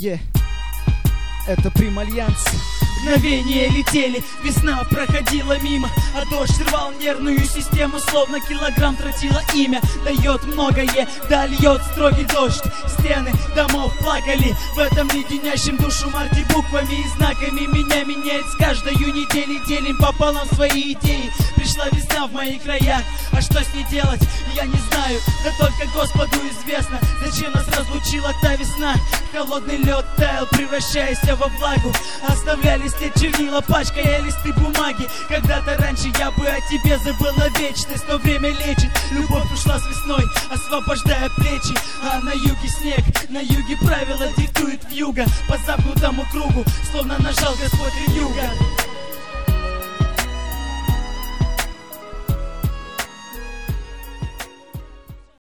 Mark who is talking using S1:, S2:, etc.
S1: Это Примальянс.
S2: Мгновения летели, весна проходила мимо, а дождь рвал нервную систему, словно килограмм тратила имя. Дает многое, да льет строгий дождь. Стены домов плакали в этом леденящем душу марте буквами и знаками. Меня меняет с каждой недели, делим пополам свои идеи. Пришла весна в мои края, а что с ней делать, я не знаю. Да только Господу известно, зачем нас разлучила та весна. Холодный лед таял, превращаясь во влагу. Оставляли след чернила, пачкая листы бумаги. Когда-то раньше я бы о тебе забыла вечность, но время лечит. Любовь ушла с весной, освобождая плечи. А на юге снег, на юге правила диктует вьюга. По замкнутому кругу, словно нажал Господь ревьюга.